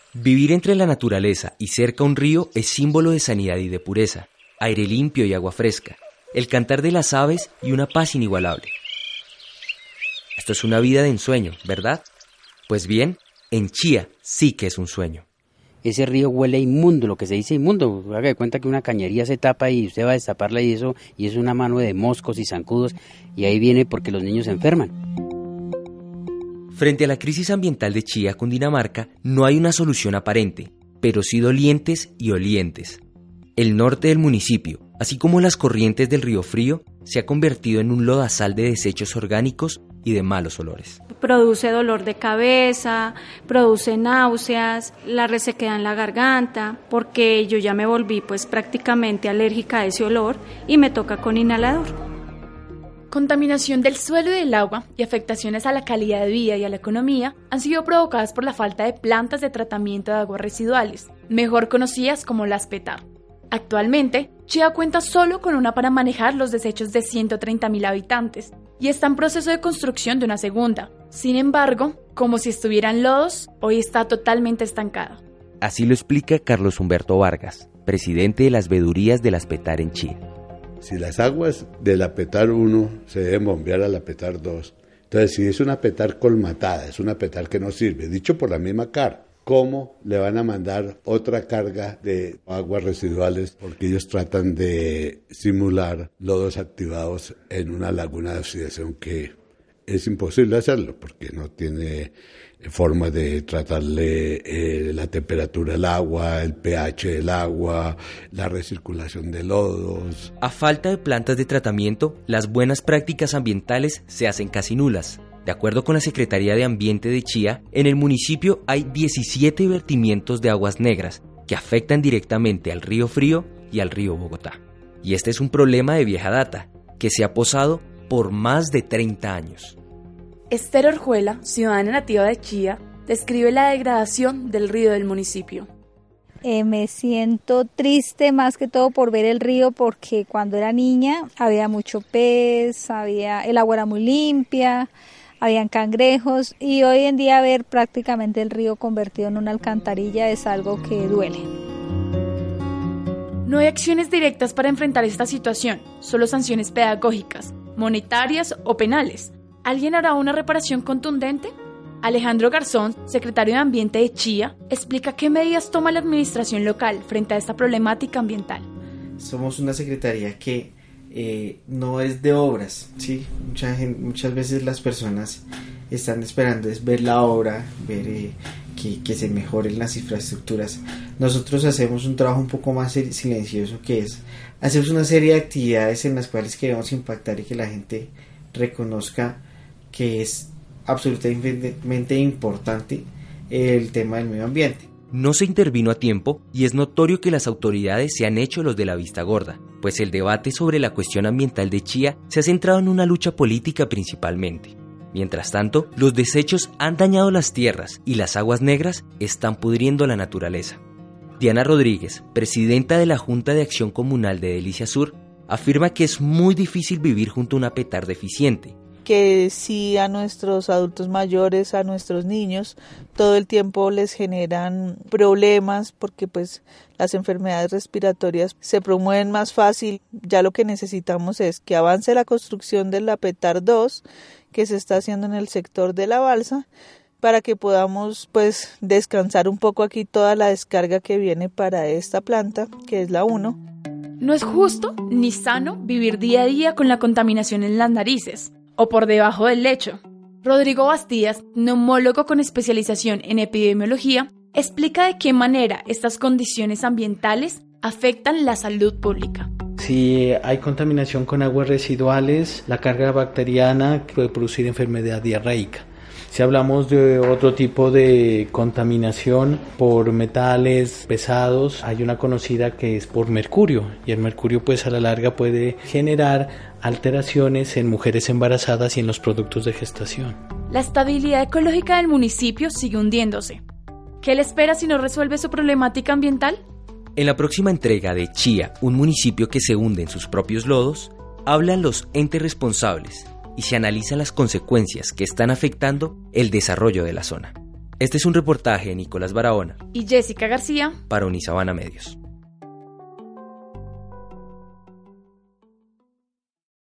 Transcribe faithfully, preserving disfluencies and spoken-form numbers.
Vivir entre la naturaleza y cerca a un río es símbolo de sanidad y de pureza, aire limpio y agua fresca, el cantar de las aves y una paz inigualable. Esto es una vida de ensueño, ¿verdad? Pues bien, en Chía sí que es un sueño. Ese río huele inmundo, lo que se dice inmundo. Haga de cuenta que una cañería se tapa y usted va a destaparla y eso, y es una mano de moscos y zancudos, y ahí viene porque los niños se enferman. Frente a la crisis ambiental de Chía, Cundinamarca, no hay una solución aparente, pero sí dolientes y olientes. El norte del municipio, así como las corrientes del río Frío, se ha convertido en un lodazal de desechos orgánicos y de malos olores. Produce dolor de cabeza, produce náuseas, la resequedad en la garganta, porque yo ya me volví pues prácticamente alérgica a ese olor y me toca con inhalador. Contaminación del suelo y del agua y afectaciones a la calidad de vida y a la economía han sido provocadas por la falta de plantas de tratamiento de aguas residuales, mejor conocidas como las PETAR. Actualmente, Chía cuenta solo con una para manejar los desechos de ciento treinta mil habitantes y está en proceso de construcción de una segunda. Sin embargo, como si estuviera en lodos, hoy está totalmente estancada. Así lo explica Carlos Humberto Vargas, presidente de las veedurías de las PETAR en Chía. Si las aguas de la PETAR uno se deben bombear a la PETAR dos, entonces si es una PETAR colmatada, es una PETAR que no sirve, dicho por la misma C A R, ¿cómo le van a mandar otra carga de aguas residuales? Porque ellos tratan de simular lodos activados en una laguna de oxidación que es imposible hacerlo porque no tiene forma de tratarle eh, la temperatura del agua, el pH del agua, la recirculación de lodos. A falta de plantas de tratamiento, las buenas prácticas ambientales se hacen casi nulas. De acuerdo con la Secretaría de Ambiente de Chía, en el municipio hay diecisiete vertimientos de aguas negras que afectan directamente al río Frío y al río Bogotá. Y este es un problema de vieja data, que se ha posado por más de treinta años. Esther Orjuela, ciudadana nativa de Chía, describe la degradación del río del municipio. Eh, me siento triste más que todo por ver el río porque cuando era niña había mucho pez, había, el agua era muy limpia, habían cangrejos y hoy en día ver prácticamente el río convertido en una alcantarilla es algo que duele. No hay acciones directas para enfrentar esta situación, solo sanciones pedagógicas, monetarias o penales. ¿Alguien hará una reparación contundente? Alejandro Garzón, secretario de Ambiente de Chía, explica qué medidas toma la administración local frente a esta problemática ambiental. Somos una secretaría que eh, no es de obras, ¿sí? Mucha gente, muchas veces las personas están esperando es ver la obra, ver eh, que, que se mejoren las infraestructuras. Nosotros hacemos un trabajo un poco más silencioso, que es hacemos una serie de actividades en las cuales queremos impactar y que la gente reconozca que es absolutamente importante el tema del medio ambiente. No se intervino a tiempo y es notorio que las autoridades se han hecho los de la vista gorda, pues el debate sobre la cuestión ambiental de Chía se ha centrado en una lucha política principalmente. Mientras tanto, los desechos han dañado las tierras y las aguas negras están pudriendo la naturaleza. Diana Rodríguez, presidenta de la Junta de Acción Comunal de Delicia Sur, afirma que es muy difícil vivir junto a una PETAR deficiente. Que sí a nuestros adultos mayores, a nuestros niños, todo el tiempo les generan problemas porque pues las enfermedades respiratorias se promueven más fácil. Ya lo que necesitamos es que avance la construcción de la PETAR dos que se está haciendo en el sector de la balsa para que podamos pues descansar un poco aquí toda la descarga que viene para esta planta, que es la uno. No es justo ni sano vivir día a día con la contaminación en las narices o por debajo del lecho. Rodrigo Bastías, neumólogo con especialización en epidemiología, explica de qué manera estas condiciones ambientales afectan la salud pública. Si hay contaminación con aguas residuales, la carga bacteriana puede producir enfermedad diarreica. Si hablamos de otro tipo de contaminación por metales pesados, hay una conocida que es por mercurio, y el mercurio pues a la larga puede generar alteraciones en mujeres embarazadas y en los productos de gestación. La estabilidad ecológica del municipio sigue hundiéndose. ¿Qué le espera si no resuelve su problemática ambiental? En la próxima entrega de Chía, un municipio que se hunde en sus propios lodos, hablan los entes responsables y se analizan las consecuencias que están afectando el desarrollo de la zona. Este es un reportaje de Nicolás Barahona y Jessica García para Unisabana Medios.